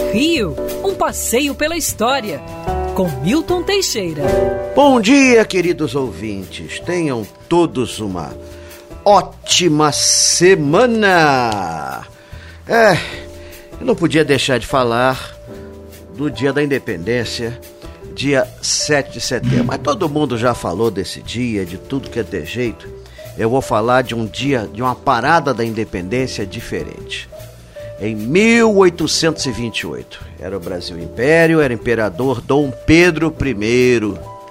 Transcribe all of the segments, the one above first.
Rio, um passeio pela história, com Milton Teixeira. Bom dia, queridos ouvintes. Tenham todos uma ótima semana. Eu não podia deixar de falar do Dia da Independência, dia 7 de setembro. Mas todo mundo já falou desse dia, de tudo que é de jeito. Eu vou falar de um dia, de uma parada da independência diferente. Em 1828, era o Brasil Império, era o imperador Dom Pedro I.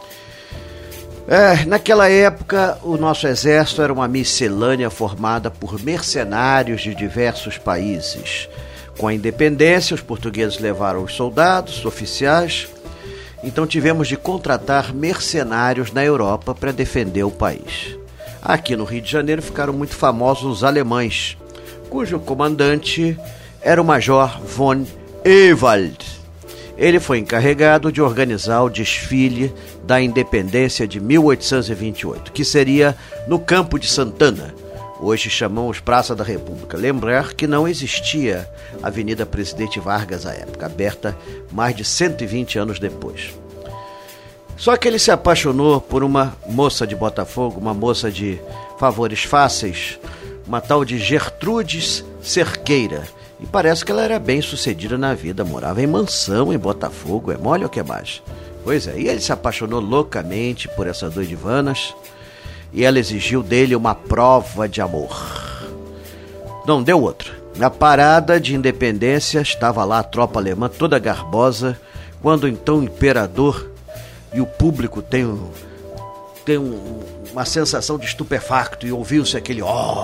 Naquela época, o nosso exército era uma miscelânea formada por mercenários de diversos países. Com a independência, os portugueses levaram os soldados, oficiais, então tivemos de contratar mercenários na Europa para defender o país. Aqui no Rio de Janeiro ficaram muito famosos os alemães, cujo comandante era o Major von Ewald. Ele foi encarregado de organizar o desfile da independência de 1828, que seria no Campo de Santana. Hoje chamamos Praça da República. Lembrar que não existia Avenida Presidente Vargas à época, aberta mais de 120 anos depois. Só que ele se apaixonou por uma moça de Botafogo, uma moça de favores fáceis, uma tal de Gertrudes Cerqueira. E parece que ela era bem sucedida na vida, morava em mansão em Botafogo, é mole ou que é mais? Pois é, e ele se apaixonou loucamente por essas doidivanas e ela exigiu dele uma prova de amor. Não deu outra. Na parada de independência estava lá a tropa alemã toda garbosa, quando então o imperador e o público tem uma sensação de estupefacto e ouviu-se aquele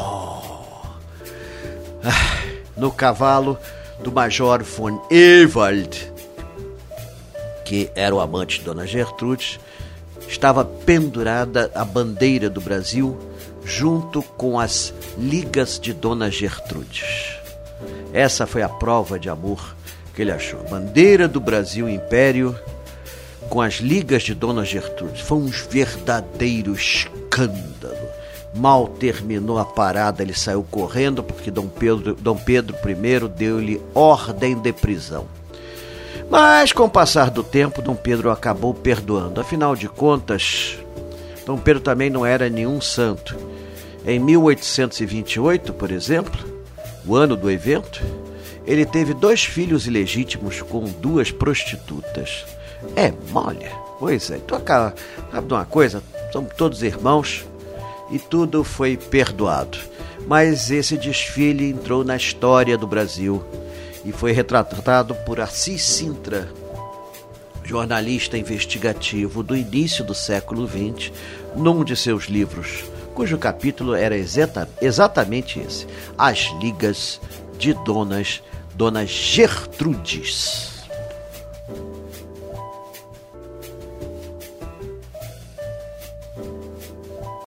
no cavalo do Major von Ewald, que era o amante de Dona Gertrudes, estava pendurada a bandeira do Brasil junto com as ligas de Dona Gertrudes. Essa foi a prova de amor que ele achou. Bandeira do Brasil Império com as ligas de Dona Gertrudes. Foi um verdadeiro escândalo. Mal terminou a parada, ele saiu correndo porque Dom Pedro I deu-lhe ordem de prisão. Mas, com o passar do tempo, Dom Pedro acabou perdoando. Afinal de contas, Dom Pedro também não era nenhum santo. Em 1828, por exemplo, o ano do evento, ele teve 2 filhos ilegítimos com 2 prostitutas. É mole? Pois é. Então, sabe de uma coisa? Somos todos irmãos. E tudo foi perdoado. Mas esse desfile entrou na história do Brasil e foi retratado por Assis Sintra, jornalista investigativo do início do século XX, num de seus livros, cujo capítulo era exatamente esse: As Ligas de Dona Gertrudes.